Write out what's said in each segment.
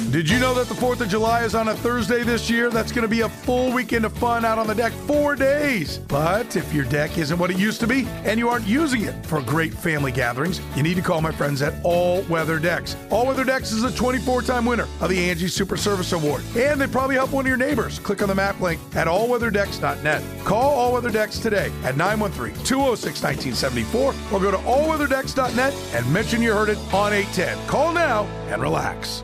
Did you know that the 4th of July is on a Thursday this year? That's going to be a full weekend of fun out on the deck, 4 days. But if your deck isn't what it used to be and you aren't using it for great family gatherings, you need to call my friends at All Weather Decks. All Weather Decks is a 24-time winner of the Angie Super Service Award. And they probably help one of your neighbors. Click on the map link at allweatherdecks.net. Call All Weather Decks today at 913-206-1974 or go to allweatherdecks.net and mention you heard it on 810. Call now and relax.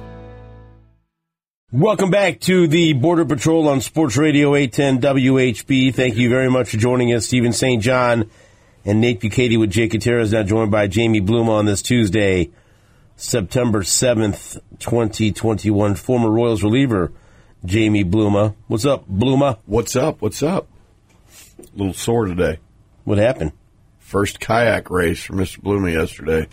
Welcome back to the Border Patrol on Sports Radio 810 WHB. Thank you very much for joining us. Stephen St. John and Nate Bukaty with Jake Gutierrez, now joined by Jamie Bluma on this Tuesday, September 7th, 2021. Former Royals reliever Jamie Bluma. What's up, Bluma? What's up? What's up? A little sore today. What happened? First kayak race for Mr. Bluma yesterday.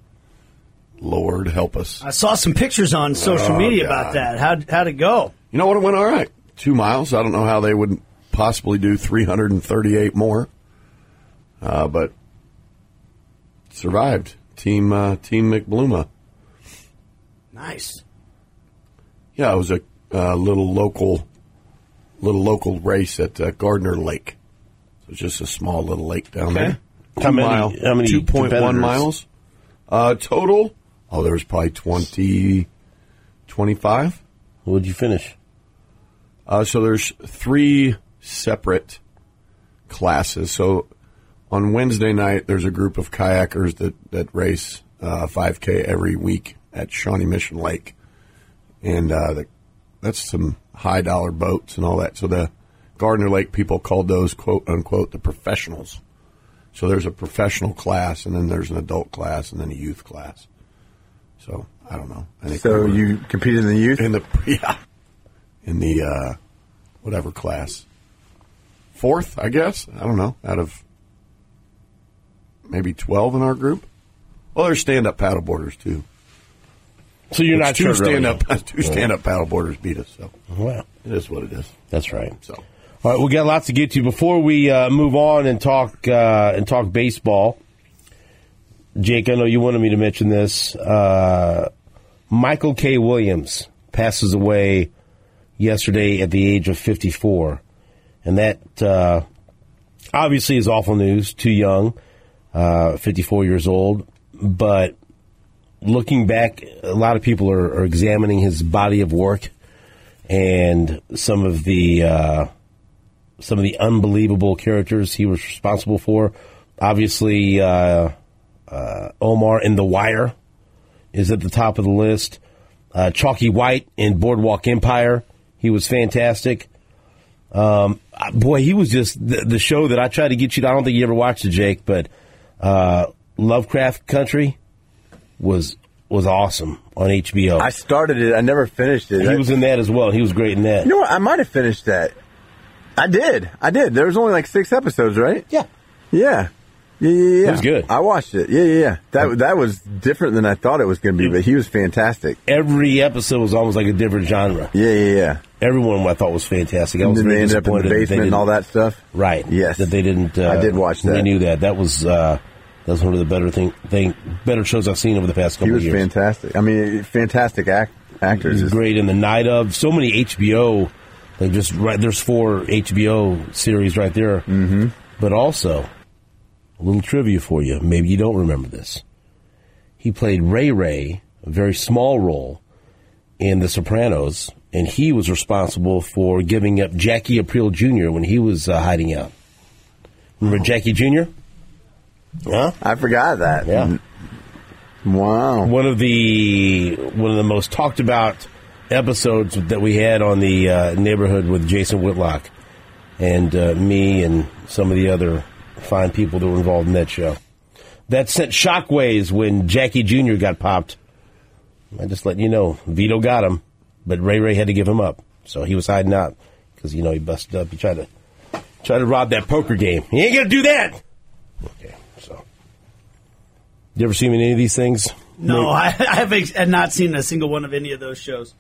Lord help us. I saw some pictures on social media about that. How'd it go? You know what? It went all right. 2 miles. I don't know how they would possibly do 338 more. But survived. Team McBluma. Nice. Yeah, it was a little local race at Gardner Lake. So it's just a small little lake down there. How many 2.1 miles. Total, there was probably 20, 25. What did you finish? So there's 3 separate classes. So on Wednesday night, there's a group of kayakers that race 5K every week at Shawnee Mission Lake. And that's some high-dollar boats and all that. So the Gardner Lake people called those, quote-unquote, the professionals. So there's a professional class, and then there's an adult class, and then a youth class. So I don't know. I think so you competed in the youth? In the whatever class. 4th, I guess. I don't know. Out of maybe 12 in our group. Well, there's stand-up paddleboarders too. So you're not sure. Two stand-up paddleboarders beat us. So well, it is what it is. That's right. So. All right, we got lots to get to. Before we move on and talk baseball, Jake, I know you wanted me to mention this. Michael K. Williams passes away yesterday at the age of 54. And that obviously is awful news, too young, 54 years old. But looking back, a lot of people are examining his body of work and some of the unbelievable characters he was responsible for. Obviously, Omar in The Wire is at the top of the list. Chalky White in Boardwalk Empire, he was fantastic. Boy, he was just the show that I tried to get you to. I don't think you ever watched it, Jake, but Lovecraft Country was awesome on HBO. I started it. I never finished it. He was in that as well. He was great in that. You know what? I might have finished that. I did. There was only like 6 episodes, right? Yeah. Yeah. It was good. I watched it. Yeah. That was different than I thought it was going to be, but he was fantastic. Every episode was almost like a different genre. Yeah. Everyone I thought was fantastic. I was and then very they ended up in the basement and all that stuff. Right. Yes. That they didn't. I did watch that. They knew that. That was one of the better shows I've seen over the past couple of years. He was fantastic. I mean, fantastic actors. He was great in The Night Of. So many HBO. There's 4 HBO series right there. Mm-hmm. But also, a little trivia for you. Maybe you don't remember this. He played Ray, a very small role, in The Sopranos, and he was responsible for giving up Jackie Aprile Jr. when he was hiding out. Remember Jackie Jr.? Huh? I forgot that. Yeah. Wow. One of the most talked about episodes that we had on the Neighborhood with Jason Whitlock and me and some of the other fine people that were involved in that show. That sent shockwaves when Jackie Jr. got popped. I just let you know, Vito got him, but Ray had to give him up. So he was hiding out because, he busted up. He tried to rob that poker game. He ain't going to do that. Okay, so. You ever seen any of these things? No, I have not seen a single one of any of those shows.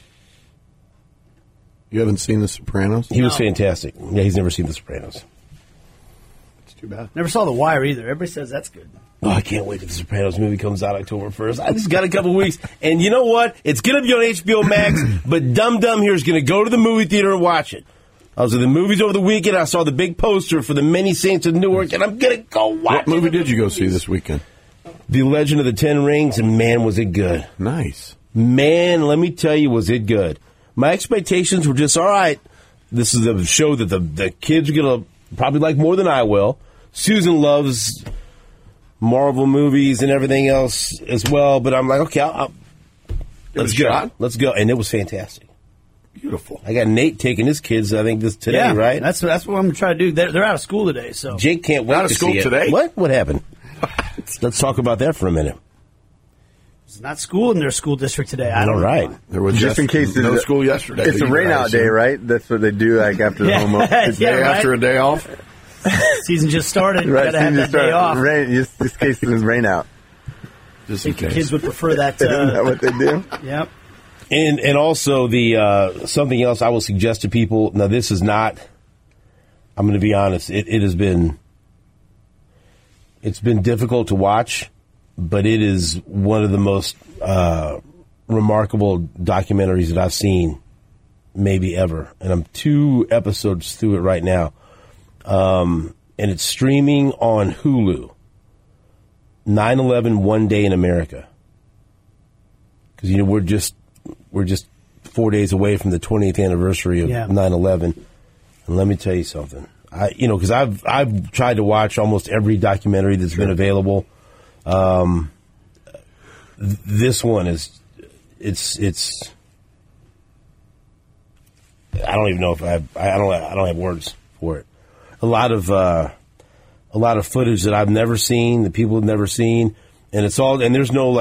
You haven't seen The Sopranos? He was fantastic. Yeah, he's never seen The Sopranos. It's too bad. Never saw The Wire either. Everybody says that's good. Oh, I can't wait till the Sopranos movie comes out October 1st. I just got a couple weeks. And you know what? It's going to be on HBO Max, but Dum Dum here is going to go to the movie theater and watch it. I was at the movies over the weekend. I saw the big poster for the Many Saints of Newark, and I'm going to go watch it. What movie did you go see this weekend? The Legend of the Ten Rings, and man, was it good. Nice. Man, let me tell you, was it good. My expectations were just, all right, this is a show that the kids are going to probably like more than I will. Susan loves Marvel movies and everything else as well, but I'm like, okay, let's go. Shot? Let's go. And it was fantastic. Beautiful. I got Nate taking his kids, I think, this today, Yeah, right? That's what I'm going to try to do. They're out of school today, so. Jake can't wait Out of to school see it. today? What? What happened? Let's talk about that for a minute. It's not school in their school district today. I don't All know. right. There was Just in case no it's- school yesterday. It's a either, rain I out assume. day, right? That's what they do, like after the Yeah. home opener. Day after a day off. Season just started. Right, Got to have so you that day start off. Rain, just in case there's rain out. Just I in think the case. kids would prefer that. Isn't that what they do? Yep. And also the something else I will suggest to people. Now, this is not. I'm going to be honest. It's been difficult to watch, but it is one of the most remarkable documentaries that I've seen, maybe ever. And I'm 2 episodes through it right now, and it's streaming on Hulu. 9/11 One Day in America. Because we're just 4 days away from the 20th anniversary of 9/11, and let me tell you something. Because I've tried to watch almost every documentary that's been available. This one is it's. I don't even know if I don't have words for it. A lot of footage that I've never seen, that people have never seen, and it's all. And there's no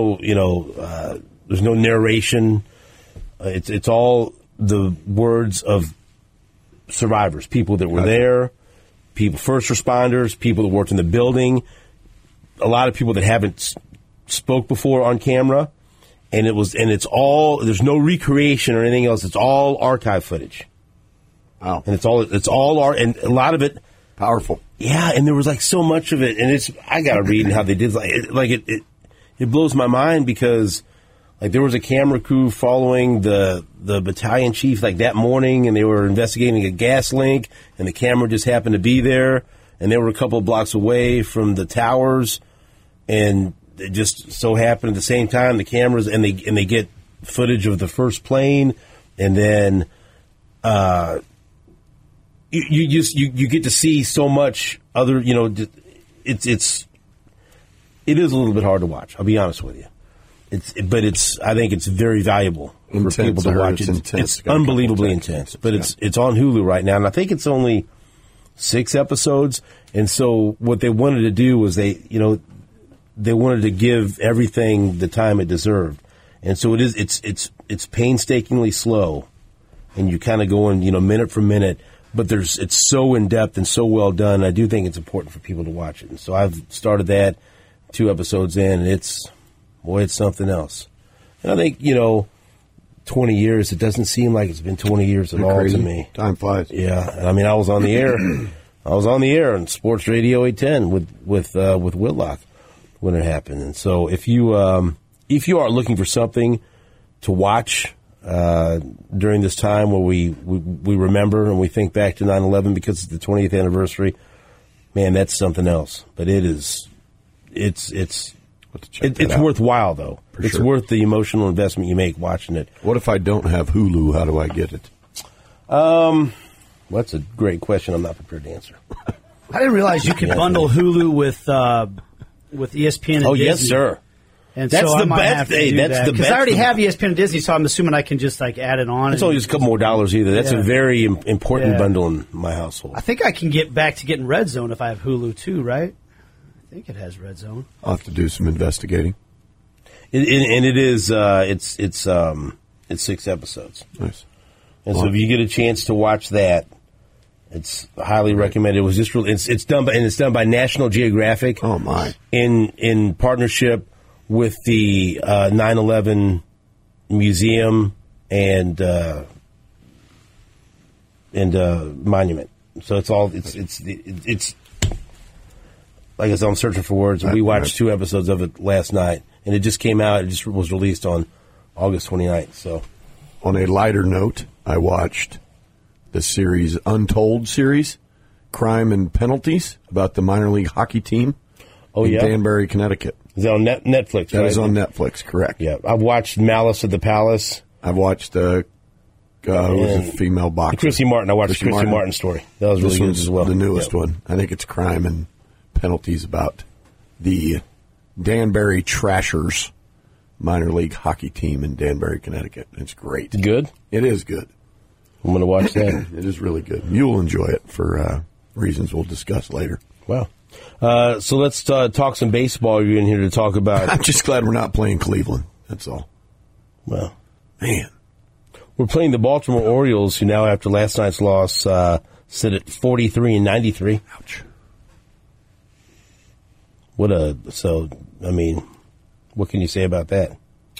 narration. It's all the words of survivors, people that were there, people, first responders, people that worked in the building, a lot of people that haven't spoke before on camera, and it's all. There's no recreation or anything else. It's all archive footage. Wow. And it's all art, and a lot of it. Powerful. Yeah, and there was like so much of it, and I got to read how they did. It blows my mind because like there was a camera crew following the battalion chief like that morning, and they were investigating a gas leak, and the camera just happened to be there, and they were a couple of blocks away from the towers, and it just so happened at the same time the cameras and they get footage of the first plane, and then you get to see so much other, it is a little bit hard to watch. I'll be honest with you. I think it's very valuable for people to watch. It's unbelievably intense, but it's on Hulu right now, and I think it's only 6 episodes. And so what they wanted to do was they wanted to give everything the time it deserved, and so it's painstakingly slow, and you kind of going minute for minute. But it's so in depth and so well done. I do think it's important for people to watch it. And so I've started that 2 episodes in, and it's something else. And I think 20 years. It doesn't seem like it's been 20 years at all to me. Time flies. Yeah, and I mean I was on the air. I was on the air on Sports Radio 810 with Whitlock when it happened. And so if you are looking for something to watch during this time where we remember and we think back to 9/11 because it's the 20th anniversary, man, that's something else. But it's worthwhile though. It's sure. worth the emotional investment you make watching it. What if I don't have Hulu? How do I get it? That's a great question. I'm not prepared to answer. I didn't realize you could bundle Hulu with ESPN and Oh Disney. yes, sir. And That's so the I might best- have to hey, do that's that. the Because best- I already have ESPN and Disney, so I'm assuming I can just add it on. It's only just a couple more dollars either. That's Yeah. a very important Yeah. bundle in my household. I think I can get back to getting Red Zone if I have Hulu too, right? I think it has Red Zone. I'll have to do some investigating. And it is it's 6 episodes. Nice. And so if you get a chance to watch that, it's highly recommended. It was just really, it's done by National Geographic. Oh my! In partnership with the 9/11 Museum and monument. So it's like I said, I'm searching for words. And we watched 2 episodes of it last night, and it just came out. It just was released on August 29th. So, on a lighter note, I watched the series Untold series, Crime and Penalties, about the minor league hockey team in Danbury, Connecticut. Is that on Netflix? Right? That is on Netflix, correct. Yeah, I've watched Malice at the Palace. I've watched who was a female boxer? Chrissy Martin. I watched Chrissy Martin's story. That was really good as well. The newest one. I think it's Crime and Penalties, about the Danbury Trashers minor league hockey team in Danbury, Connecticut. It's great. Good? It is good. I'm going to watch that. It is really good. You will enjoy it for reasons we'll discuss later. Wow. So let's talk some baseball. You're in here to talk about. I'm just glad we're not playing Cleveland. That's all. Well, man. We're playing the Baltimore Orioles, who now, after last night's loss, sit at 43-93. Ouch. What can you say about that?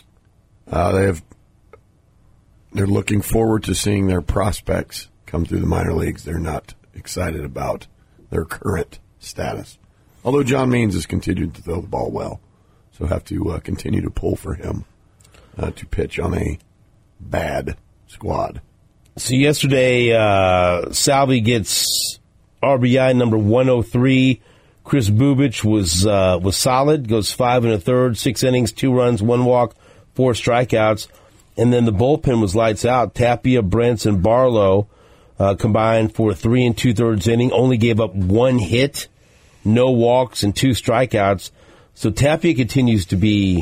They're looking forward to seeing their prospects come through the minor leagues. They're not excited about their current status. Although John Means has continued to throw the ball well, so have to continue to pull for him to pitch on a bad squad. So yesterday, Salvi gets RBI number 103. Chris Bubich was solid, goes 5 1/3, 6 innings, 2 runs, 1 walk, 4 strikeouts. And then the bullpen was lights out. Tapia, Brents, and Barlow combined for a 3 2/3 inning, only gave up 1 hit, no walks, and 2 strikeouts. So Tapia continues to be,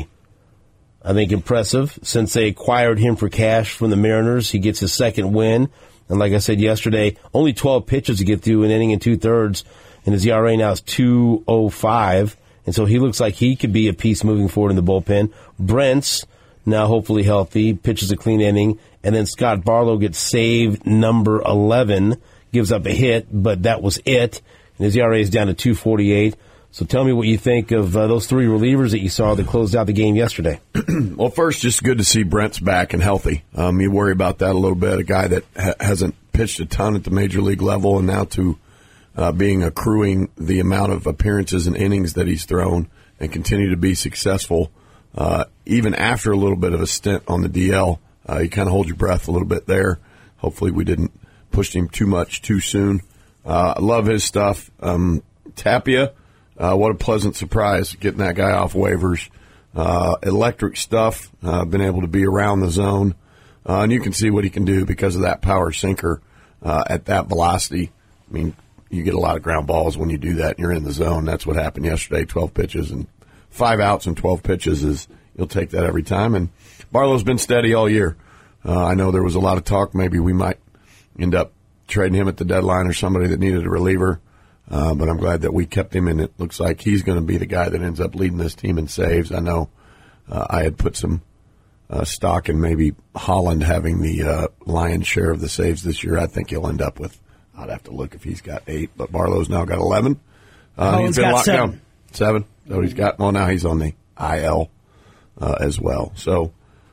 I think, impressive. Since they acquired him for cash from the Mariners, he gets his second win. And like I said yesterday, only 12 pitches to get through an inning and 2/3, and his ERA now is 2.05. And so he looks like he could be a piece moving forward in the bullpen. Brent's now hopefully healthy, pitches a clean inning. And then Scott Barlow gets saved number 11, gives up a hit, but that was it. And his ERA is down to 2.48. So tell me what you think of those 3 relievers that you saw that closed out the game yesterday. Well, first, just good to see Brent's back and healthy. You worry about that a little bit. A guy that hasn't pitched a ton at the major league level, and now to being accruing the amount of appearances and innings that he's thrown and continue to be successful, even after a little bit of a stint on the DL. You kind of hold your breath a little bit there. Hopefully we didn't push him too much too soon. I love his stuff. Tapia, what a pleasant surprise getting that guy off waivers. Electric stuff, been able to be around the zone. And you can see what he can do because of that power sinker at that velocity. I mean, you get a lot of ground balls when you do that and you're in the zone. That's what happened yesterday, 12 pitches and 5 outs and 12 pitches you'll take that every time. And Barlow's been steady all year. I know there was a lot of talk maybe we might end up trading him at the deadline or somebody that needed a reliever. But I'm glad that we kept him, and it looks like he's going to be the guy that ends up leading this team in saves. I know I had put some stock in maybe Holland having the lion's share of the saves this year. I think he'll end up with, I'd have to look if he's got 8, but Barlow's now got 11. He's been locked 7. down. 7. So he's got, well, now he's on the IL as well. So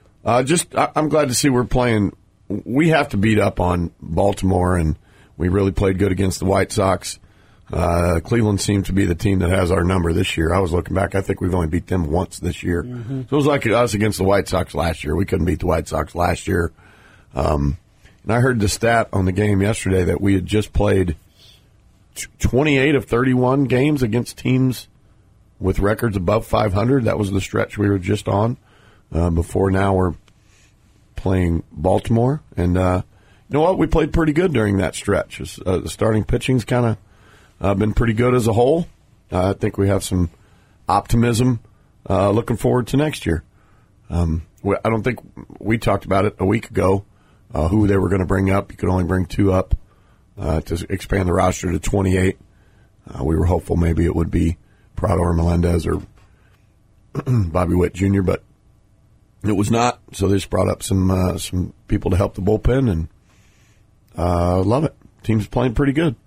I'm glad to see we're playing. We have to beat up on Baltimore, and we really played good against the White Sox. Cleveland seemed to be the team that has our number this year. I was looking back. I think we've only beat them once this year. Mm-hmm. So it was like us against the White Sox last year. We couldn't beat the White Sox last year. And I heard the stat on the game yesterday that we had just played 28 of 31 games against teams with records above 500. That was the stretch we were just on. Before now we're playing Baltimore. And you know what? We played pretty good during that stretch. The starting pitching's kind of been pretty good as a whole. I think we have some optimism looking forward to next year. I don't think we talked about it a week ago, who they were going to bring up. You could only bring 2 up to expand the roster to 28. We were hopeful maybe it would be Prado or Melendez or Bobby Witt Jr., but it was not. So they just brought up some people to help the bullpen, and love it. Team's playing pretty good.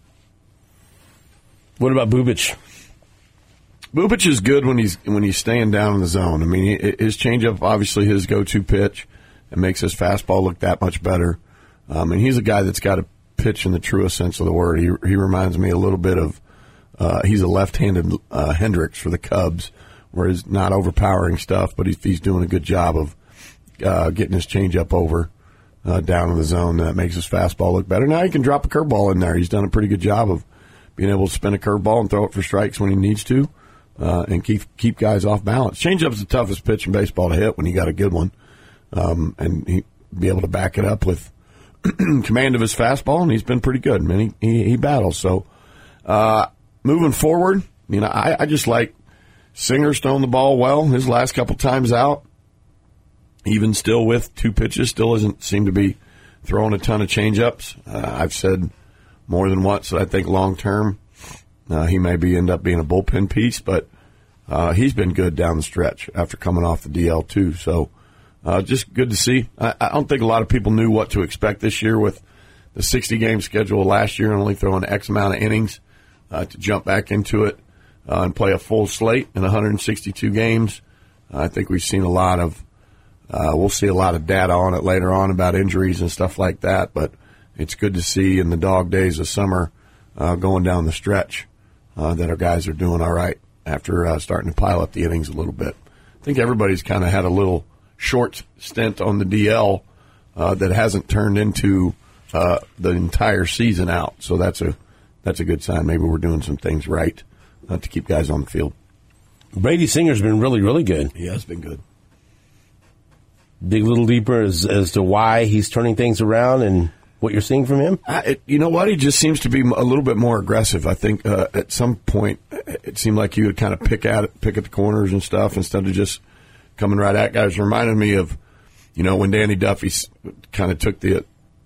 What about Bubich? Bubich is good when he's staying down in the zone. I mean, his changeup, obviously his go-to pitch, and makes his fastball look that much better. And he's a guy that's got to pitch in the truest sense of the word. He reminds me a little bit of He's a left-handed Hendricks for the Cubs, where he's not overpowering stuff, but he's doing a good job of getting his changeup over down in the zone. That makes his fastball look better. Now he can drop a curveball in there. He's done a pretty good job of being able to spin a curveball and throw it for strikes when he needs to, and keep guys off balance. Changeup's the toughest pitch in baseball to hit when you got a good one, and he be able to back it up with command of his fastball, and he's been pretty good. I mean, he battles. So moving forward, I just like Singer's throwing the ball well his last couple times out. Even still with 2 pitches, still doesn't seem to be throwing a ton of changeups. I've said more than once that I think long term he may end up being a bullpen piece, but he's been good down the stretch after coming off the DL too. So just good to see. I don't think a lot of people knew what to expect this year with the 60-game schedule last year and only throwing X amount of innings to jump back into it and play a full slate in 162 games. I think we've seen a lot of we'll see a lot of data on it later on about injuries and stuff like that, but it's good to see in the dog days of summer going down the stretch that our guys are doing all right after starting to pile up the innings a little bit. I think everybody's kind of had a little short stint on the DL that hasn't turned into the entire season out, so that's a good sign. Maybe we're doing some things right to keep guys on the field. Brady Singer's been really, really good. He has been good. Dig a little deeper as to why he's turning things around and what you're seeing from him? You know what? He just seems to be a little bit more aggressive. I think at some point it seemed like he would kind of pick at the corners and stuff instead of just coming right at guys. Reminded me of, when Danny Duffy kind of took the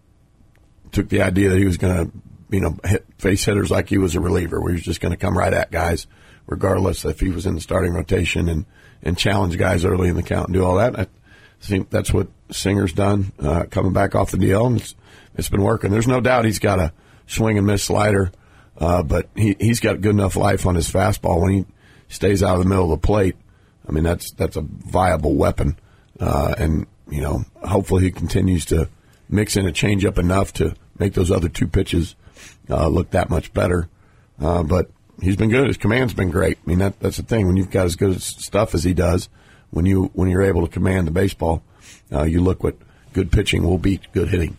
idea that he was going to, face hitters like he was a reliever, where he was just going to come right at guys, regardless if he was in the starting rotation and challenge guys early in the count and do all that. I think that's what Singer's done, coming back off the DL, and it's been working. There's no doubt he's got a swing and miss slider, but he's got good enough life on his fastball when he stays out of the middle of the plate. I mean, that's a viable weapon, and hopefully he continues to mix in a changeup enough to make those other 2 pitches look that much better. But he's been good. His command's been great. I mean, that's the thing. When you've got as good stuff as he does, when you're able to command the baseball, you look what good pitching will beat good hitting.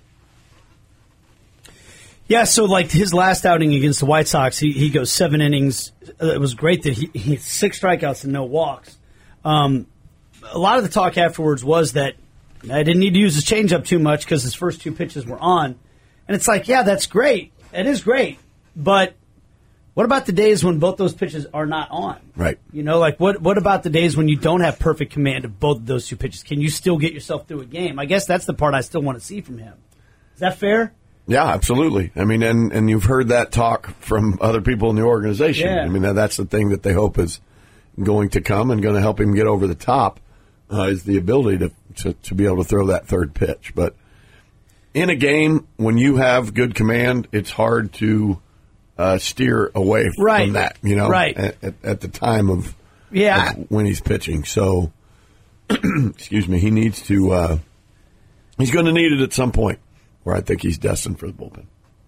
Yeah, so like his last outing against the White Sox, he goes 7 innings. It was great that he had 6 strikeouts and no walks. A lot of the talk afterwards was that I didn't need to use his changeup too much because his first 2 pitches were on. And it's like, yeah, that's great. It is great. But what about the days when both those pitches are not on? Right. What about the days when you don't have perfect command of both of those 2 pitches? Can you still get yourself through a game? I guess that's the part I still want to see from him. Is that fair? Yeah, absolutely. I mean, and you've heard that talk from other people in the organization. Yeah. I mean, that's the thing that they hope is going to come and going to help him get over the top is the ability to be able to throw that third pitch. But in a game, when you have good command, it's hard to steer away from that, right. at the time of when he's pitching. So, excuse me, he needs to he's going to need it at some point, where I think he's destined for the bullpen.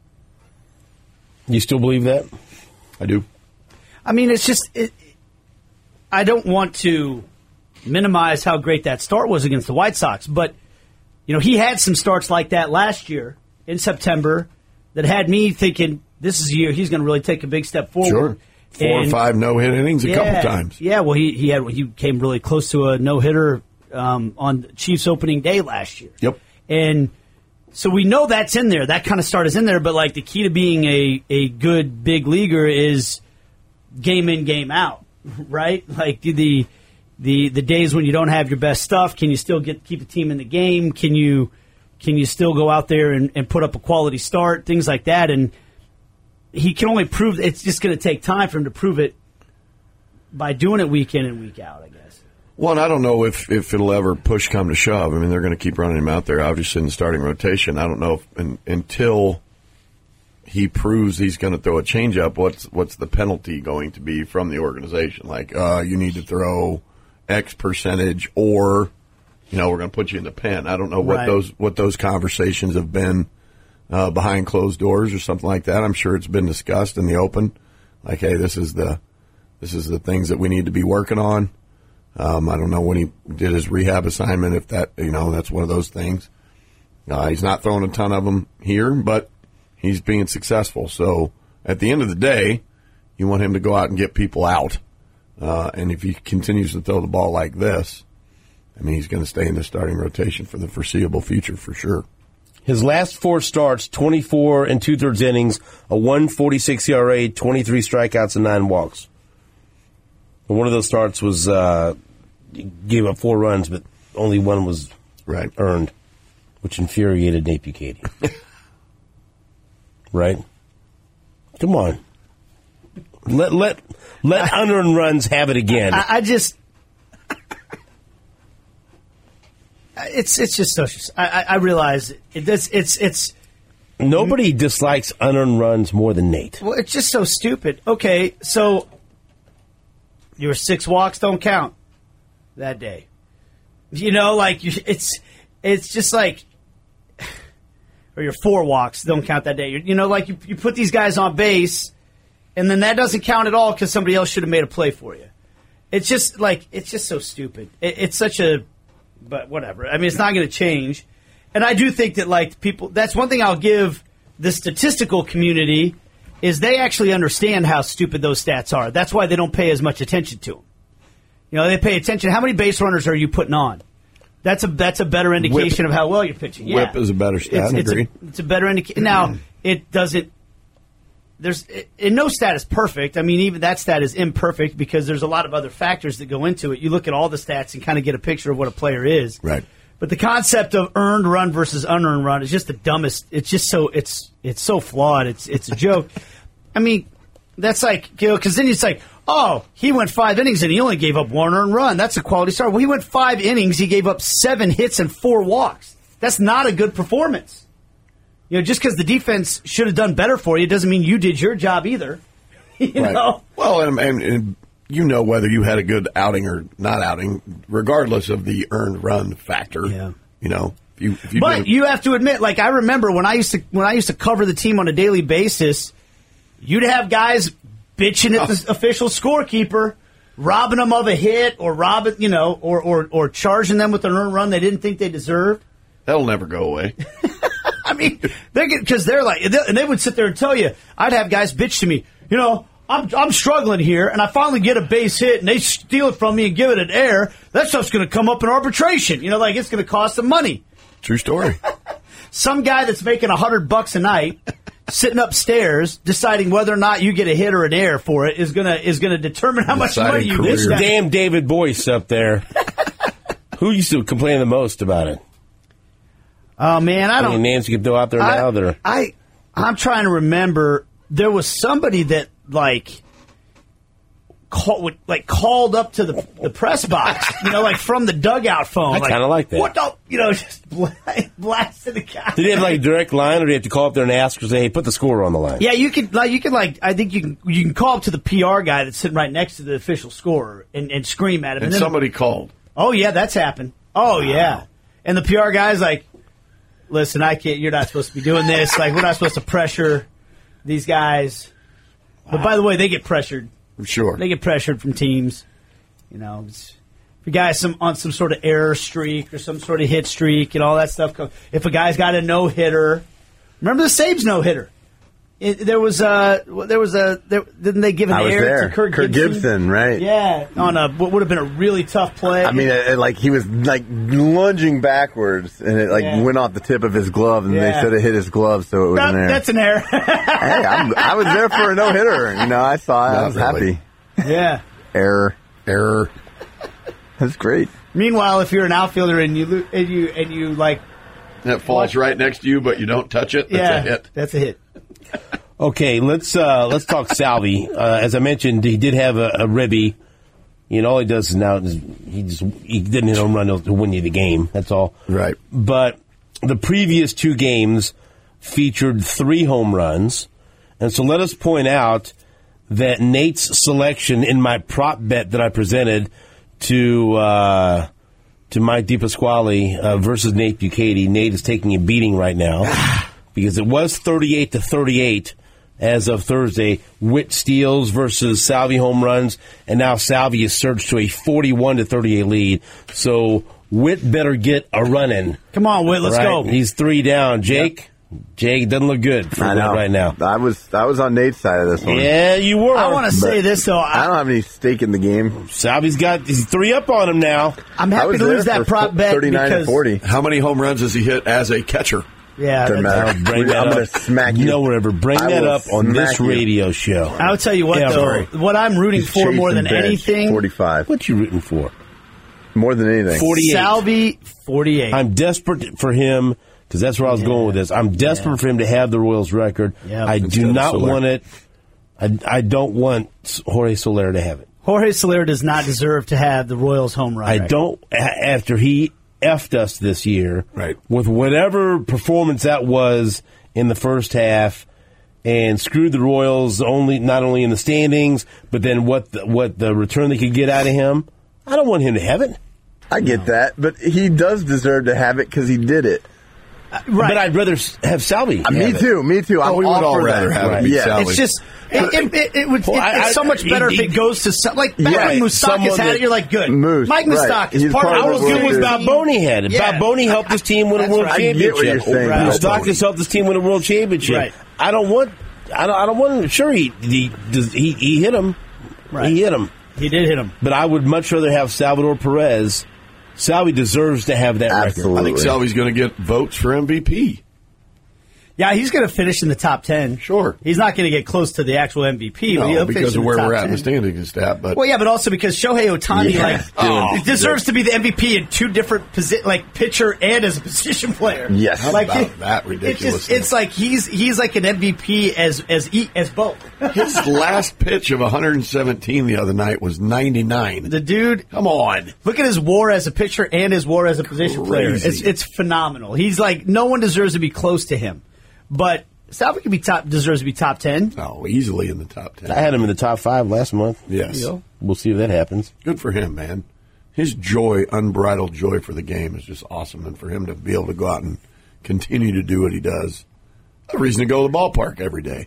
You still believe that? I do. I mean, it's just I don't want to minimize how great that start was against the White Sox, but he had some starts like that last year in September that had me thinking this is a year he's going to really take a big step forward. Sure. 4 or 5 no-hit innings a couple times. Yeah, well, he came really close to a no-hitter on Chiefs opening day last year. Yep. And so we know that's in there. That kind of start is in there, but like the key to being a good big leaguer is game in, game out, right? Like the days when you don't have your best stuff, can you still keep a team in the game? Can you still go out there and put up a quality start? Things like that. And he can only prove it's just going to take time for him to prove it by doing it week in and week out, I guess. Well, and I don't know if it'll ever push come to shove. I mean, they're going to keep running him out there, obviously, in the starting rotation. I don't know until he proves he's going to throw a changeup, what's the penalty going to be from the organization? Like, you need to throw X percentage, or we're going to put you in the pen. I don't know what those conversations have been behind closed doors or something like that. I'm sure it's been discussed in the open like, hey, this is the things that we need to be working on. I don't know when he did his rehab assignment, if that, that's one of those things. He's not throwing a ton of them here, but he's being successful. So at the end of the day, you want him to go out and get people out. And if he continues to throw the ball like this, I mean, he's going to stay in the starting rotation for the foreseeable future for sure. His last 4 starts, 24 and 2/3 innings, a 1.46 ERA, 23 strikeouts, and 9 walks. And one of those starts was gave up 4 runs, but only 1 was earned, which infuriated Nate Bukaty. Right? Come on. Let unearned runs have it again. I just... It's just so... I realize it's... Nobody dislikes unearned runs more than Nate. Well, it's just so stupid. Okay, so your 6 walks don't count that day. It's just like... Or your 4 walks don't count that day. You put these guys on base, and then that doesn't count at all because somebody else should have made a play for you. It's just so stupid. It's such a... But whatever. I mean, it's not going to change. And I do think that, people... That's one thing I'll give the statistical community is they actually understand how stupid those stats are. That's why they don't pay as much attention to them. They pay attention. How many base runners are you putting on? That's a better indication of how well you're pitching. Yeah. Whip is a better stat. It's a better indication. Now, it doesn't... no stat is perfect. I mean, even that stat is imperfect because there's a lot of other factors that go into it. You look at all the stats and kind of get a picture of what a player is. Right. But the concept of earned run versus unearned run is just the dumbest. It's just so it's so flawed. It's a joke. I mean, that's like, because then it's like, oh, he went 5 innings and he only gave up 1 earned run. That's a quality start. Well, he went 5 innings. He gave up 7 hits and 4 walks. That's not a good performance. Just because the defense should have done better for you doesn't mean you did your job either. You know? Well, and whether you had a good outing or not outing, regardless of the earned run factor. Yeah. But you have to admit, I remember when I used to cover the team on a daily basis, you'd have guys bitching at the official scorekeeper, robbing them of a hit or or charging them with an earned run they didn't think they deserved. That'll never go away. I mean, because they're like, and they would sit there and tell you, I'd have guys bitch to me, I'm struggling here, and I finally get a base hit, and they steal it from me and give it an error. That stuff's going to come up in arbitration. It's going to cost them money. True story. Some guy that's making $100 a night, sitting upstairs, deciding whether or not you get a hit or an error for it is gonna determine how much money you get. This damn David Boyce up there. Who used to complain the most about it? Oh man, I don't. Any names you could throw out there now? I'm trying to remember. There was somebody that called up to the press box, from the dugout phone. I kind of like that. What the, just blasting the guy. Did he have a direct line, or do you have to call up there and ask or say, "Hey, put the score on the line"? Yeah, you could I think you can call up to the PR guy that's sitting right next to the official scorer and scream at him. And somebody called. Oh yeah, that's happened. Oh yeah, and the PR guy's like, "Listen, I can't. You're not supposed to be doing this. We're not supposed to pressure these guys." But by the way, they get pressured. Sure. They get pressured from teams. If a guy's on some sort of error streak or some sort of hit streak and all that stuff. If a guy's got a no-hitter. Remember the Sabres no-hitter? Didn't they give an error to Kirk Gibson, right? Yeah, on what would have been a really tough play. I mean, he was lunging backwards, and it went off the tip of his glove, and they should have hit his glove, so it was an error. That's an error. Hey, I was there for a no hitter. I saw it. I was happy. Yeah. Error. That's great. Meanwhile, if you're an outfielder and you that falls right next to you, but you don't touch it. That's a hit. That's a hit. Okay, let's talk Salvi. As I mentioned, he did have a ribby. All he does is now he didn't hit a home run to win you the game. That's all. Right. But the previous 2 games featured 3 home runs, and so let us point out that Nate's selection in my prop bet that I presented to Mike DePasquale versus Nate Bukaty. Nate is taking a beating right now because it was 38-38 as of Thursday. Witt steals versus Salvi home runs, and now Salvi is surged to a 41-38 lead. So Witt better get a run-in. Come on, Witt, let's go. He's 3 down. Jake doesn't look good for Witt right now. I was on Nate's side of this one. Yeah, you were. I want to say this, though. I don't have any stake in the game. Salvi's he's 3 up on him now. I'm happy to lose that prop bet 39 and 40. How many home runs has he hit as a catcher? Yeah, I'm going to smack you. No, whatever. Bring that up on this radio show. I'll tell you what, though. What I'm rooting for more than anything. 45. What you rooting for? More than anything. 48. Salvi, 48. I'm desperate for him, because that's where I was going with this. I'm desperate for him to have the Royals record. Yeah. I do not want it. I don't want Jorge Soler to have it. Jorge Soler does not deserve to have the Royals home run record. don't. After he effed us this year, right, with whatever performance that was in the first half, and screwed the Royals not only in the standings, but then what the return they could get out of him. I don't want him to have it. I get that, but he does deserve to have it because he did it. Right. But I'd rather have Salvi. Me too. We would all rather have it be Salvi. It's just it's so much better if it goes to like back when Moustakas had it. You're like good. Mike Moustakas. I was good with Balboni had it. Yeah. Balboni helped his team win a world championship. Moustakas helped his team win a world championship. Right. I don't want. Sure, he hit him. Right. He hit him. He did hit him. But I would much rather have Salvador Perez. Salvi deserves to have that record. I think Salvi's going to get votes for MVP. Yeah, he's going to finish in the top 10. Sure. He's not going to get close to the actual MVP. No, because of where we're at in the standings stat. But well, yeah, but also because Shohei Ohtani deserves to be the MVP in 2 different pitcher and as a position player. Yes. How about that ridiculous? It's like he's like an MVP as both. His last pitch of 117 the other night was 99. The dude, come on, look at his WAR as a pitcher and his WAR as a position player. It's phenomenal. He's like no one deserves to be close to him. But Salvi deserves to be top 10. Oh, easily in the top 10. I had him in the top 5 last month. Yes. We'll see if that happens. Good for him, man. His joy, unbridled joy for the game is just awesome. And for him to be able to go out and continue to do what he does, a reason to go to the ballpark every day.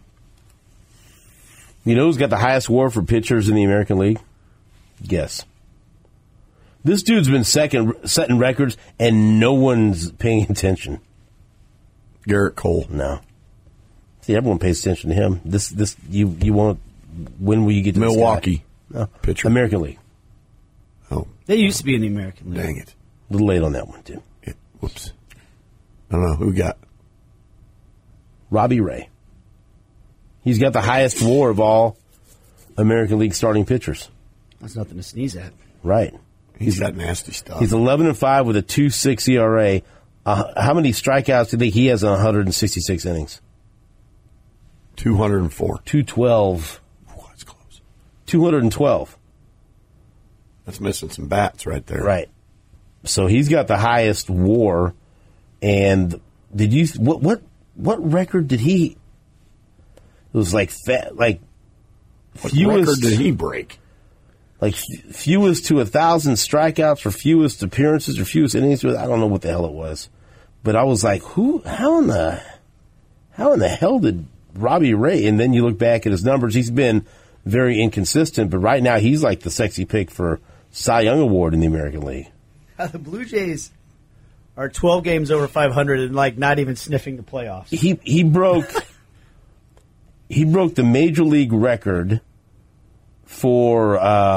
You know who's got the highest WAR for pitchers in the American League? Guess. This dude's been setting records, and no one's paying attention. Garrett Cole. No. See, everyone pays attention to him. You won't. When will you get to Milwaukee? No. Pitcher. American League. Oh. They used to be in the American League. Dang it. A little late on that one, too. Whoops. I don't know. Who got? Robbie Ray. He's got the highest WAR of all American League starting pitchers. That's nothing to sneeze at. Right. He's got nasty stuff. He's 11-5 with a 2.6 ERA. How many strikeouts do you think he has in 166 innings? 204. 212. Oh, that's close. 212. That's missing some bats right there. Right. So he's got the highest WAR. And did you what record did he? It was like what record did he break? Like fewest to 1,000 strikeouts or fewest appearances or fewest innings. I don't know what the hell it was, but I was like, how in the hell did Robbie Ray? And then you look back at his numbers. He's been very inconsistent, but right now he's like the sexy pick for Cy Young Award in the American League. The Blue Jays are 12 games over 500 and like not even sniffing the playoffs. He broke the major league record for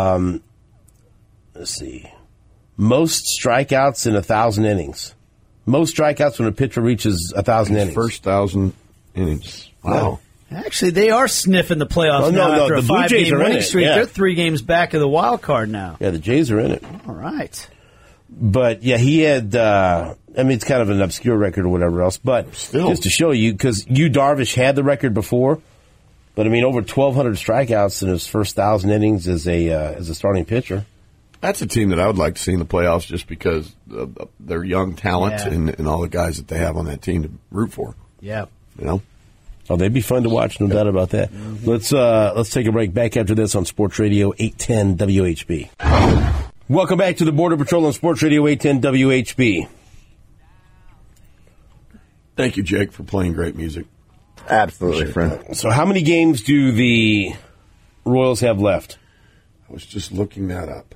let's see, most strikeouts in 1,000 innings. Most strikeouts when a pitcher reaches 1,000 innings. First 1,000 innings. Wow. Actually, they are sniffing the playoffs now after a 5-game winning streak. They're 3 games back of the wild card now. Yeah, the Jays are in it. All right. But, yeah, he had, it's kind of an obscure record or whatever else. But still, just to show you, because Darvish had the record before, but, over 1,200 strikeouts in his first 1,000 innings as a starting pitcher. That's a team that I would like to see in the playoffs just because of their young talent and all the guys that they have on that team to root for. Yeah. Oh, they'd be fun to watch, no doubt about that. Mm-hmm. Let's take a break. Back after this on Sports Radio 810 WHB. Welcome back to the Border Patrol on Sports Radio 810 WHB. Thank you, Jake, for playing great music. Absolutely, friend. So how many games do the Royals have left? I was just looking that up.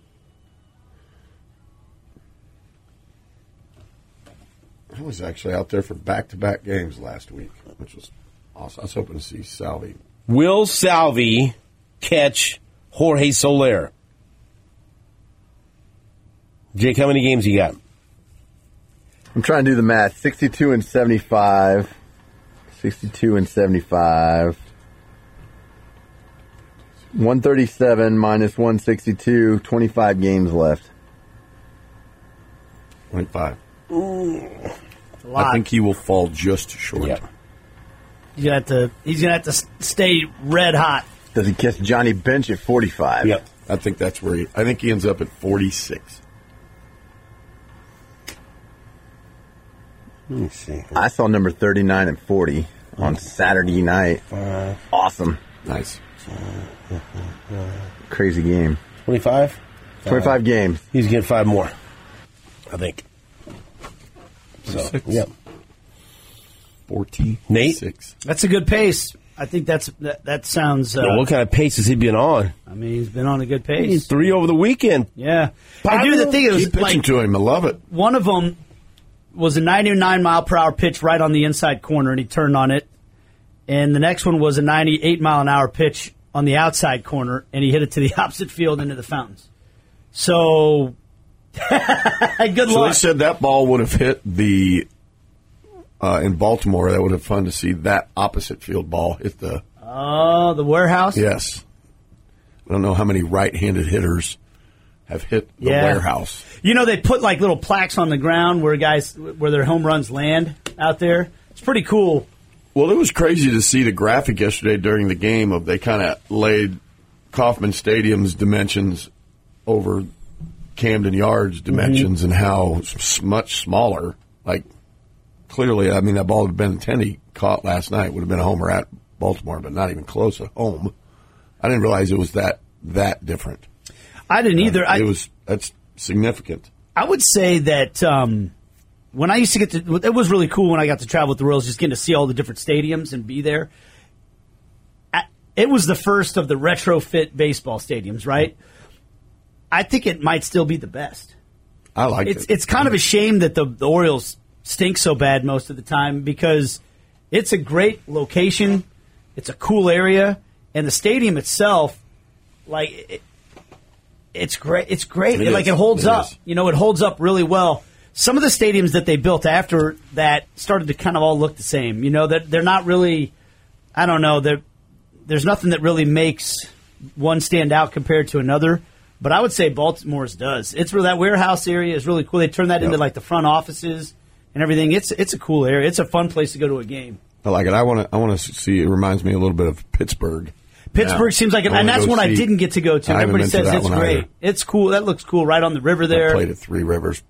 I was actually out there for back-to-back games last week, which was awesome. I was hoping to see Salvi. Will Salvi catch Jorge Soler? Jake, how many games you got? I'm trying to do the math. 62 and 75. 62 and 75. 137 minus 162. 25 games left. 25. A lot. I think he will fall just short. Yep. He's gonna have to stay red hot. Does he catch Johnny Bench at 45? Yep. I think that's where I think he ends up at 46. Let me see. I saw number 39 and 40 on Saturday night. Awesome. Nice. Crazy game. 25? 25 games. He's getting 5 more, I think. So, 46. yep. 46. Nate? That's a good pace. I think that sounds. What kind of pace has he been on? I mean, he's been on a good He's pace. 3 over the weekend. Yeah, I do. The thing is, Keep pitching like, to him. I love it. one of them was a 99-mile-per-hour pitch right on the inside corner, and he turned on it. And the next one was a 98-mile-an-hour pitch on the outside corner, and he hit it to the opposite field into the fountains. So, good So luck. they said that ball would have hit the in Baltimore. That would have been fun to see that opposite field ball hit the. Oh, the warehouse? Yes. I don't know how many right-handed hitters have hit the warehouse. You know, they put like little plaques on the ground where their home runs land out there. It's pretty cool. Well, it was crazy to see the graphic yesterday during the game of they kind of laid Kauffman Stadium's dimensions over Camden Yards dimensions and how much smaller. Like, clearly, I mean, that ball would have been 10 he caught last night would have been a homer at Baltimore, but not even close at home. I didn't realize it was that different. I didn't either. That's significant. I would say that when I used to it was really cool when I got to travel with the Royals, just getting to see all the different stadiums and be there. It was the first of the retrofit baseball stadiums, right? I think it might still be the best. I like it. It's kind of a shame that the Orioles stink so bad most of the time because it's a great location, it's a cool area, and the stadium itself, like it's great. It's great. It holds up. is. You know, it holds up really well. Some of the stadiums that they built after that started to kind of all look the same. You know, that they're not really. I don't know. There's nothing that really makes one stand out compared to another. But I would say Baltimore's does. It's where that warehouse area is really cool. They turned that into like the front offices and everything. It's a cool area. It's a fun place to go to a game. I like it. I want to see. It reminds me a little bit of Pittsburgh. Pittsburgh seems like, and that's one I didn't get to go to. I haven't Everybody been to says that it's one great. either. It's cool. That looks cool, right on the river there. I played at Three Rivers.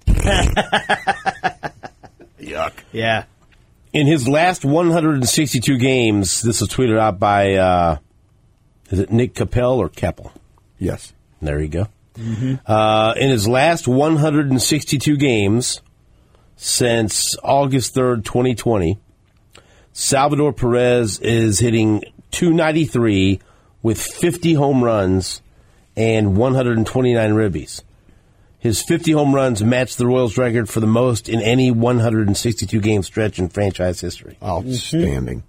Yuck. Yeah. In his last 162 games, this was tweeted out by, is it Nick Capel or Keppel? Yes. There you go. Mm-hmm. In his last 162 games since August 3rd, 2020, Salvador Perez is hitting .293 with 50 home runs and 129 ribbies. His 50 home runs match the Royals' record for the most in any 162-game stretch in franchise history. Outstanding.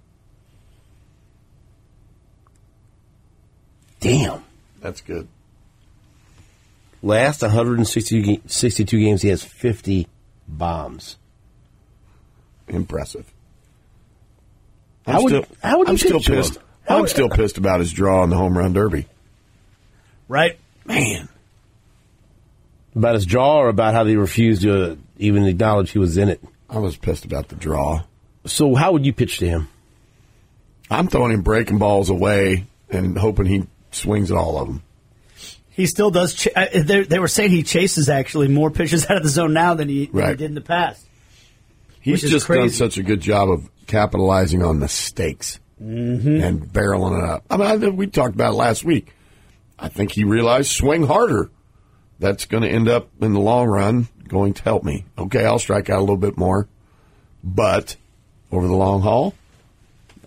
Damn. That's good. Last 162 games, he has 50 bombs. Impressive. How would you I'm still pitch to him? pissed. I'm still pissed about his draw in the home run derby. Right? Man. About his jaw or about how they refused to even acknowledge he was in it? I was pissed about the draw. So how would you pitch to him? I'm throwing him breaking balls away and hoping he swings at all of them. He still does. They were saying he chases actually more pitches out of the zone now than he did in the past. He's just done such a good job of capitalizing on mistakes and barreling it up. I mean, we talked about it last week. I think he realized swing harder. That's going to end up in the long run going to help me. Okay, I'll strike out a little bit more, but over the long haul,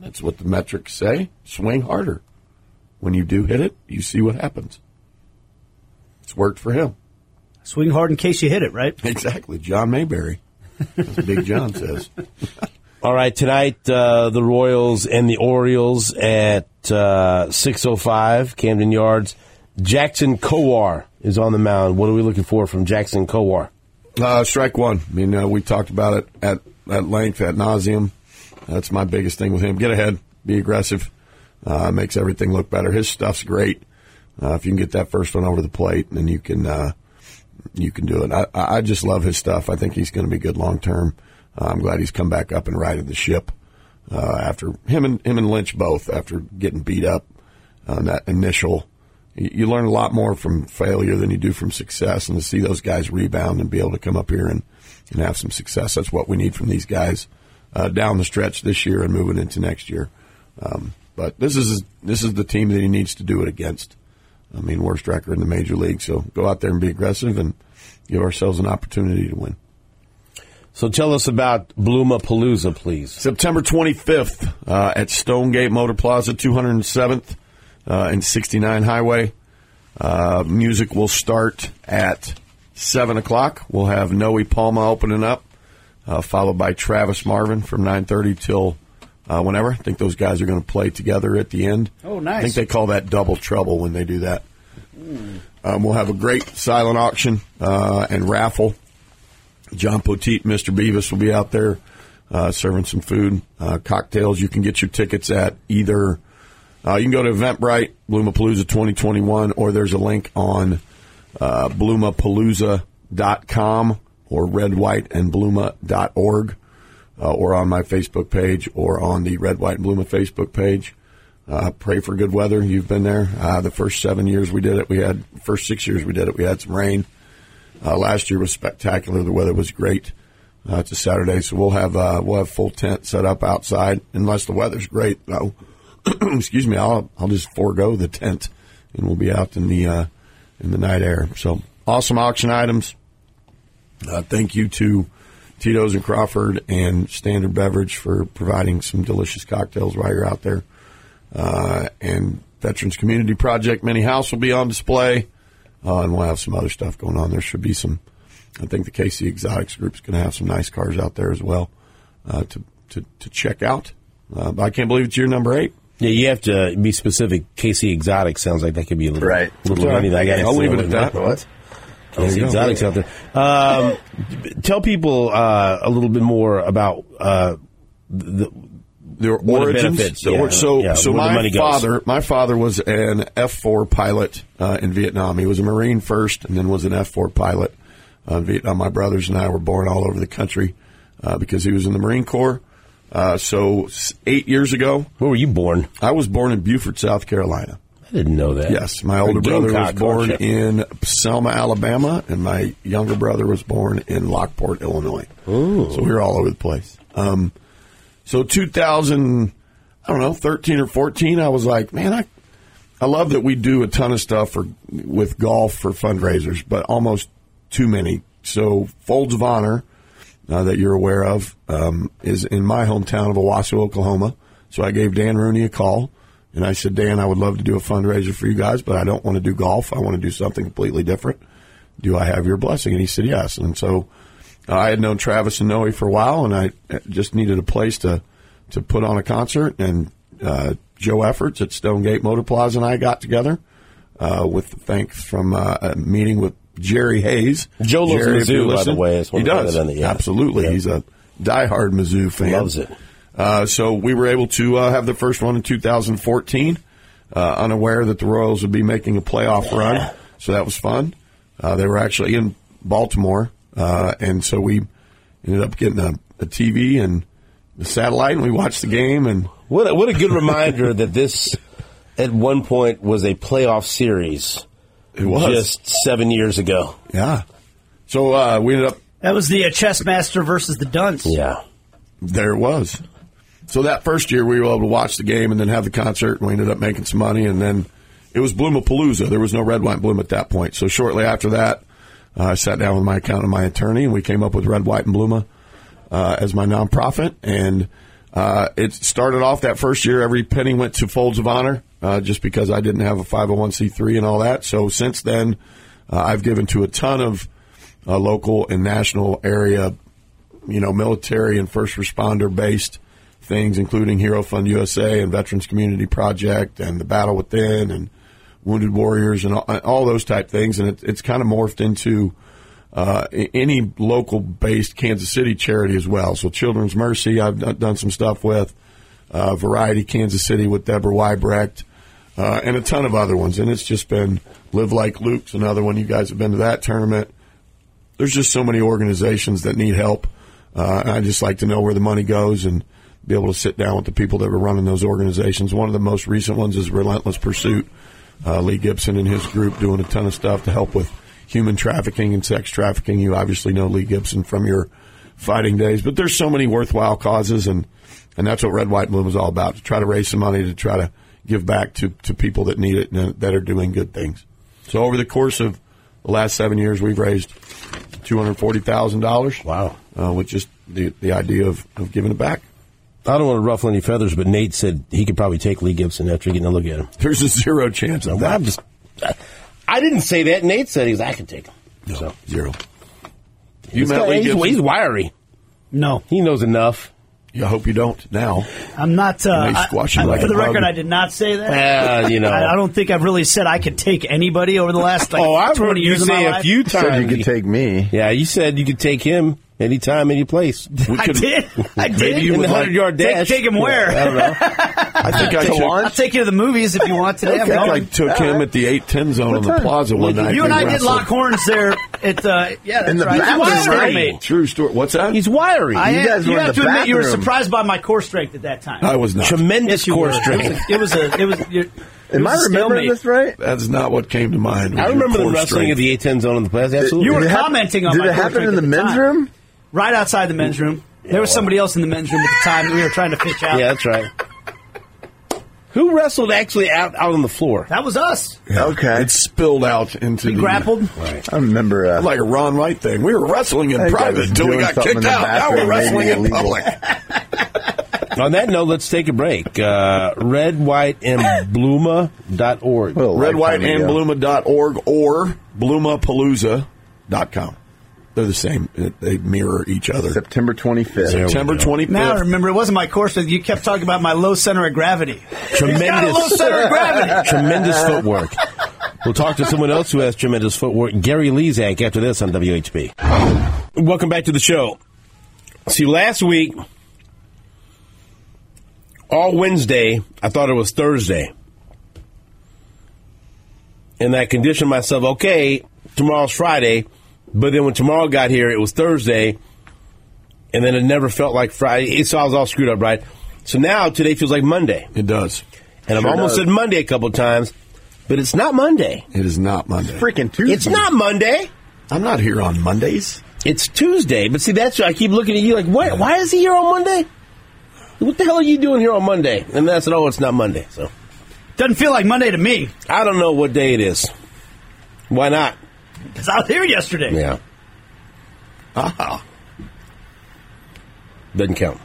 That's what the metrics say. Swing harder. When you do hit it, you see what happens. It's worked for him. Swing hard in case you hit it, right? Exactly. John Mayberry. That's what Big John says. All right, tonight, the Royals and the Orioles at 6:05, Camden Yards. Jackson Kowar is on the mound. What are we looking for from Jackson Kowar? Strike one. I mean, we talked about it at length, ad nauseum. That's my biggest thing with him. Get ahead, be aggressive, makes everything look better. His stuff's great. If you can get that first one over the plate, then you can do it. I just love his stuff. I think he's going to be good long term. I'm glad he's come back up and righted the ship after him and Lynch both after getting beat up on that initial. You learn a lot more from failure than you do from success, and to see those guys rebound and be able to come up here and have some success, that's what we need from these guys down the stretch this year and moving into next year. But this is the team that he needs to do it against. I mean, worst record in the major league, so go out there and be aggressive and give ourselves an opportunity to win. So tell us about Bloomapalooza, please. September 25th at Stonegate Motor Plaza, 207th. And 69 Highway. Music will start at 7 o'clock. We'll have Noe Palma opening up, followed by Travis Marvin from 9:30 till whenever. I think those guys are going to play together at the end. Oh, nice. I think they call that double trouble when they do that. We'll have a great silent auction and raffle. John Poteet and Mr. Beavis will be out there serving some food, cocktails. You can get your tickets at either... you can go to Eventbrite, Bloomapalooza 2021, or there's a link on bloomapalooza.com or redwhiteandbluma.org, or on my Facebook page or on the Red, White, and Bluma Facebook page. Pray for good weather. You've been there. The first 7 years we did it. First 6 years we did it. We had some rain. Last year was spectacular. The weather was great. It's a Saturday, so we'll have full tent set up outside, unless the weather's great, though. Excuse me, I'll just forego the tent, and we'll be out in the night air. So awesome auction items. Thank you to Tito's and Crawford and Standard Beverage for providing some delicious cocktails while you're out there. And Veterans Community Project Mini House will be on display, and we'll have some other stuff going on. There should be some. I think the KC Exotics Group is going to have some nice cars out there as well to check out. But I can't believe it's year number 8. Yeah, you have to be specific. KC Exotics sounds like that could be a little, right. Little anything. I'll leave it at that. What? KC Exotics out there. Tell people a little bit more about their origins. Benefits. So my father was an F-4 pilot in Vietnam. He was a Marine first, and then was an F-4 pilot in Vietnam. My brothers and I were born all over the country because he was in the Marine Corps. So 8 years ago. Where were you born? I was born in Beaufort, South Carolina. I didn't know that. Yes, my older brother was born in Selma, Alabama, and my younger brother was born in Lockport, Illinois. Ooh. So we were all over the place. So 2013 or 14, I was like, man, I love that we do a ton of stuff with golf for fundraisers, but almost too many. So Folds of Honor, that you're aware of, is in my hometown of Owasso, Oklahoma. So I gave Dan Rooney a call, and I said, Dan, I would love to do a fundraiser for you guys, but I don't want to do golf. I want to do something completely different. Do I have your blessing? And he said yes. And so I had known Travis and Noe for a while, and I just needed a place to put on a concert. And Joe Efforts at Stonegate Motor Plaza and I got together with thanks from a meeting with Jerry Hayes. Joe loves Mizzou, by the way. He does. Absolutely. Yeah. He's a diehard Mizzou fan. Loves it. So we were able to have the first one in 2014, unaware that the Royals would be making a playoff run. So that was fun. They were actually in Baltimore, and so we ended up getting a TV and the satellite, and we watched the game. And what a good reminder that this, at one point, was a playoff series. It was. Just 7 years ago. Yeah. So we ended up... That was the Chessmaster versus the Dunce. Yeah. There it was. So that first year, we were able to watch the game and then have the concert, and we ended up making some money. And then it was Bloomapalooza. There was no Red, White, and Bloom at that point. So shortly after that, I sat down with my accountant and my attorney, and we came up with Red, White, and Bluma as my nonprofit. And It started off that first year, every penny went to Folds of Honor, just because I didn't have a 501c3 and all that. So since then, I've given to a ton of local and national area, military and first responder based things, including Hero Fund USA and Veterans Community Project and the Battle Within and Wounded Warriors and all those type things. And it's kind of morphed into any local-based Kansas City charity as well. So Children's Mercy, I've done some stuff with, Variety Kansas City with Deborah Weibrecht, and a ton of other ones. And it's just been Live Like Luke's another one. You guys have been to that tournament. There's just so many organizations that need help. I just like to know where the money goes and be able to sit down with the people that were running those organizations. One of the most recent ones is Relentless Pursuit. Lee Gibson and his group doing a ton of stuff to help with human trafficking and sex trafficking. You obviously know Lee Gibson from your fighting days. But there's so many worthwhile causes, and that's what Red, White, and Bloom is all about, to try to raise some money to try to give back to people that need it and that are doing good things. So over the course of the last 7 years, we've raised $240,000. Wow. With just the idea of giving it back. I don't want to ruffle any feathers, but Nate said he could probably take Lee Gibson after getting a look at him. There's a 0 chance of that. I didn't say that. Nate said I could take him. No, so. 0. You met Lee Gibson? He's wiry. No. He knows enough. I hope you don't now. I'm not. For the record, I did not say that. I don't think I've really said I could take anybody over the last I've 20 heard you years of my say life. a few You said times. you could take me. Yeah, you said you could take him anytime, any place. I did. Maybe you In would the like 100-yard dash. Take him where? I don't know. I think I took I'll take you to the movies if you want today. I think I took him at the 8-10 zone on the plaza one night. You and I did lock horns there at that's In the right. bathroom, Stalemate. True story. What's that? He's wiry. You guys were You in have the to admit you were bathroom. surprised by my core strength at that time. I was not. Tremendous Yes, you core were. strength. It was. Am I remembering this right? That's not what came to mind. I remember them wrestling at the 8-10 zone in the plaza. Absolutely. You were Did it hap- commenting on Did my it core happen strength in the at the men's time. room? Right outside the men's room. There was somebody else in the men's room at the time that we were trying to fish out. Yeah, that's right. Who wrestled actually out on the floor? That was us. Okay. It spilled out into We the grappled. Right. I remember. like a Ron Wright thing. We were wrestling in I think I private was until we doing got something kicked in the out. Now we're bathroom, wrestling maybe in illegal. public. On that note, let's take a break. RedWhiteandBluma.org. Well, RedWhiteandBluma.org or BlumaPalooza.com. They're the same. They mirror each other. September 25th. September 25th. Now I remember, it wasn't my core strength. You kept talking about my low center of gravity. He's got a low Tremendous, center of gravity. tremendous footwork. We'll talk to someone else who has tremendous footwork, Gary Lezak, after this on WHB. Welcome back to the show. See, last week, all Wednesday, I thought it was Thursday. And I conditioned myself, okay, tomorrow's Friday. But then when tomorrow got here, it was Thursday. And then it never felt like Friday. So I was all screwed up, right? So now today feels like Monday. It does. And I've almost said Monday a couple of times, but it's not Monday. It is not Monday. Freaking Tuesday. It's not Monday. I'm not here on Mondays. It's Tuesday. But see, that's I keep looking at you like, what? Why is he here on Monday? What the hell are you doing here on Monday? And I said, oh, it's not Monday. So Doesn't feel like Monday to me, I don't know what day it is. Why not? because I was here yesterday. Yeah. Ah. Doesn't count.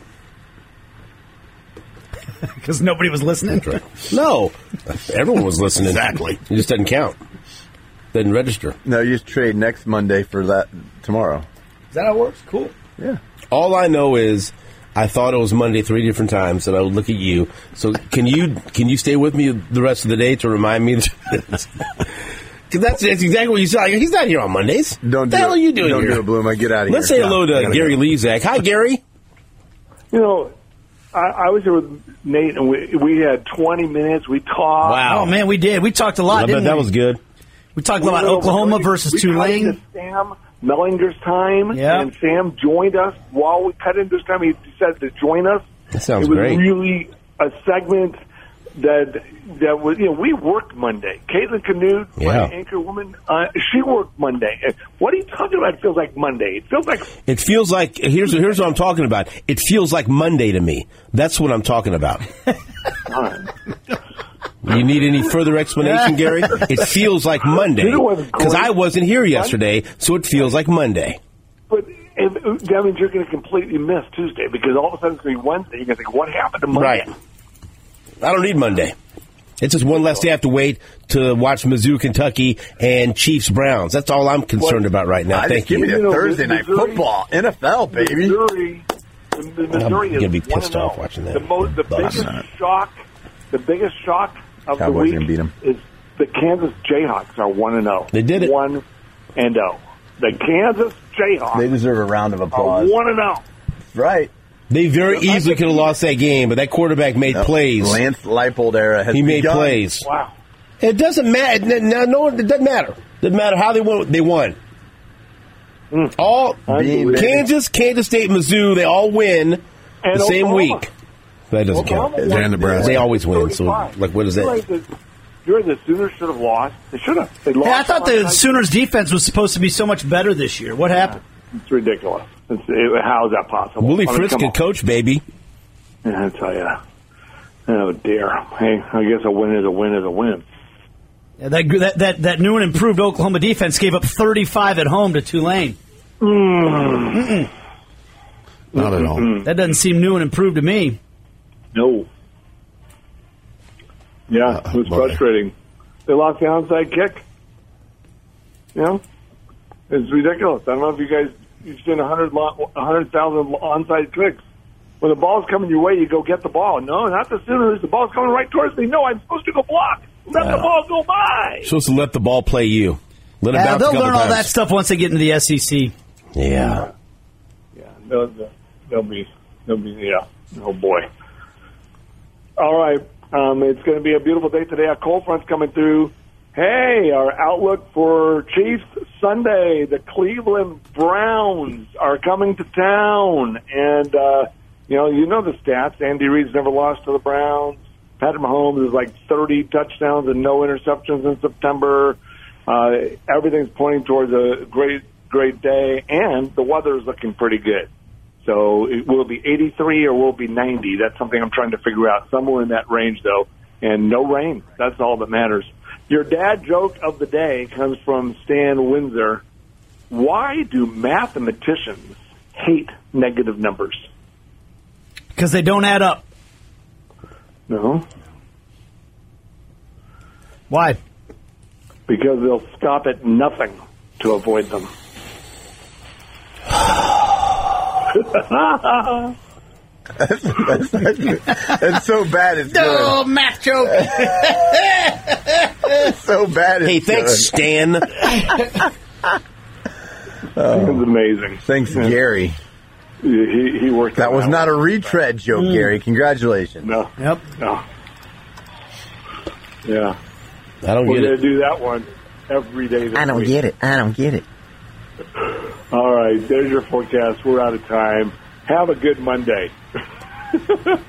Because nobody was listening. No. Everyone was listening. Exactly. It just doesn't count. Doesn't register. No, you just trade next Monday for that tomorrow. Is that how it works? Cool. Yeah. All I know is I thought it was Monday 3 different times, and I would look at you. So can you stay with me the rest of the day to remind me? Because that's exactly what you said. Like, he's not here on Mondays. Don't the do hell it. are you doing Don't here? do it, Bloom. I get out of Let's here. say hello to Gary Lezak. Hi, Gary. You know, I was here with Nate, and we had 20 minutes. We talked. Wow. Oh, man, we did. We talked a lot, I didn't bet that we? was good. We talked about Oklahoma versus we cut Tulane. into Sam Mellinger's time, Yeah. and Sam joined us while we cut into his time. He decided to join us. That sounds it was great. really a segment that was, we worked Monday. Caitlin Canute, Yeah. my anchor woman, she worked Monday. What are you talking about? It feels like Monday. It feels like It feels like here's what I'm talking about. It feels like Monday to me. That's what I'm talking about. You need any further explanation, Gary? It feels like Monday You know what's because great? I wasn't here yesterday, so it feels like Monday. But that means you're going to completely miss Tuesday because all of a sudden it's going to be Wednesday. You're going to think, what happened to Monday? Right. I don't need Monday. It's just one less day I have to wait to watch Mizzou, Kentucky, and Chiefs, Browns. That's all I'm concerned about right now. Thank you. Give me the Thursday night football, NFL, baby. Missouri I'm going to be pissed off watching that. The biggest shock of Cowboys the week gonna beat 'em. is the Kansas Jayhawks are 1-0. They did it. 1-0. The Kansas Jayhawks They deserve a round of are applause. 1-0. Right. They very easily could have lost that game, but that quarterback made plays. Lance Leipold era has He made begun. plays. Wow. It doesn't matter. No, it doesn't matter. Doesn't matter how they won. They won. All Kansas State, Mizzou, they all win And the same Oklahoma. week. That doesn't count. And Nebraska. They always win. So, like, what is that? The Sooners should have lost. They should have. They lost. Hey, I thought the Sooners' defense was supposed to be so much better this year. What happened? It's ridiculous. How is that possible? Willie I mean, Fritz come can on. coach, baby. Yeah, I tell you. Oh dear. Hey, I guess a win is a win is a win. Yeah, that new and improved Oklahoma defense gave up 35 at home to Tulane. Not at all. That doesn't seem new and improved to me. No. Yeah, it was frustrating. They lost the onside kick. You know, it's ridiculous. I don't know if you've seen 100,000 onside kicks. When the ball's coming your way, you go get the ball. No, not the Sooners. The ball's coming right towards me. No, I'm supposed to go block. Let the ball go by. Supposed to let the ball play you. Let it bounce a They'll couple learn all times. that stuff once they get into the SEC. Yeah. Yeah, they'll be, yeah. Oh, boy. All right. It's going to be a beautiful day today. A cold front's coming through. Hey, our outlook for Chiefs Sunday. The Cleveland Browns are coming to town. And, you know the stats. Andy Reid's never lost to the Browns. Patrick Mahomes is like 30 touchdowns and no interceptions in September. Everything's pointing towards a great day. And the weather is looking pretty good. So will it be 83 or will it be 90? That's something I'm trying to figure out. Somewhere in that range, though. And no rain. That's all that matters. Your dad joke of the day comes from Stan Windsor. Why do mathematicians hate negative numbers? Because they don't add up. No. Why? Because they'll stop at nothing to avoid them. That's so bad it's good. Oh, math joke. It's so bad it's Hey, thanks, good. Stan. It's amazing. Thanks, Gary. He worked. That on was not a one. retread joke, Gary. Congratulations. No. Yep. No. Yeah. I don't We're get going it. to do that one every day this week. it. I don't get it. All right. There's your forecast. We're out of time. Have a good Monday. What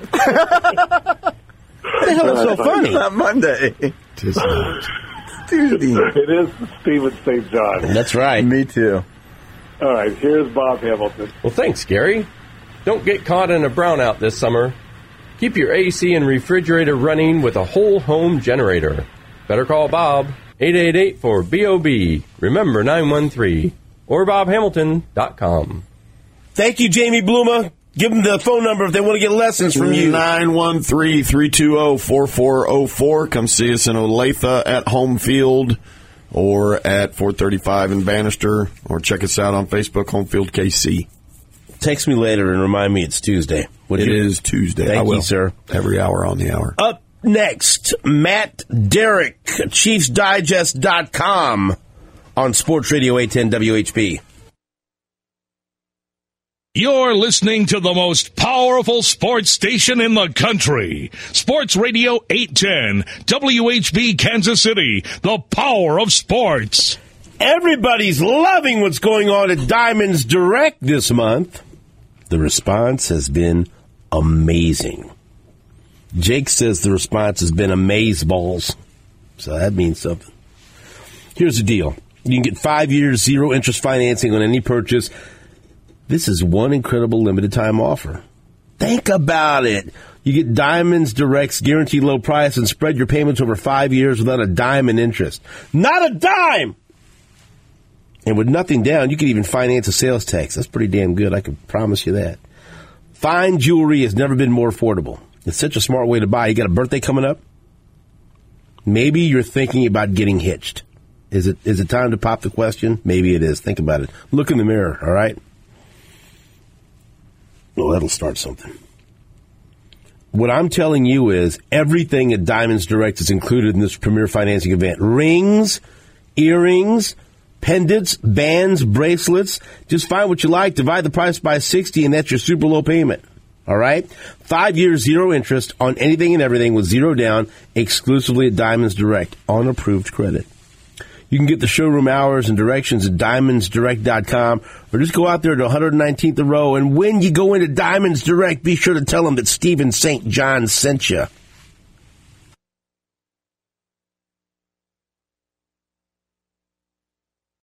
the hell is so funny? Not Monday. Just not. Tuesday. It is Stephen St. John. That's right. Me too. All right. Here's Bob Hamilton. Well, thanks, Gary. Don't get caught in a brownout this summer. Keep your AC and refrigerator running with a whole home generator. Better call Bob, 888-4BOB. Remember 913. Or BobHamilton.com. Thank you, Jamie Bluma. Give them the phone number if they want to get lessons from you. 913-320-4404. Come see us in Olathe at Home Field or at 435 in Bannister, or check us out on Facebook, Home Field KC. Text me later and remind me it's Tuesday. It is Tuesday. Thank I will. you, sir. Every hour on the hour. Up next, Matt Derrick, ChiefsDigest.com on Sports Radio 810 WHB. You're listening to the most powerful sports station in the country. Sports Radio 810, WHB Kansas City, the power of sports. Everybody's loving what's going on at Diamonds Direct this month. The response has been amazing. Jake says the response has been amazeballs. So that means something. Here's the deal. You can get 5 years, 0 interest financing on any purchase. This is one incredible limited time offer. Think about it. You get Diamonds Direct's guaranteed low price and spread your payments over 5 years without a dime in interest. Not a dime! And with nothing down, you could even finance a sales tax. That's pretty damn good. I can promise you that. Fine jewelry has never been more affordable. It's such a smart way to buy. You got a birthday coming up? Maybe you're thinking about getting hitched. Is it time to pop the question? Maybe it is. Think about it. Look in the mirror, all right? Well, that'll start something. What I'm telling you is everything at Diamonds Direct is included in this premier financing event. Rings, earrings, pendants, bands, bracelets. Just find what you like, divide the price by 60, and that's your super low payment. All right? 5 years, 0 interest on anything and everything with 0 down, exclusively at Diamonds Direct on approved credit. You can get the showroom hours and directions at DiamondsDirect.com, or just go out there to 119th Row, and when you go into Diamonds Direct, be sure to tell them that Stephen St. John sent you.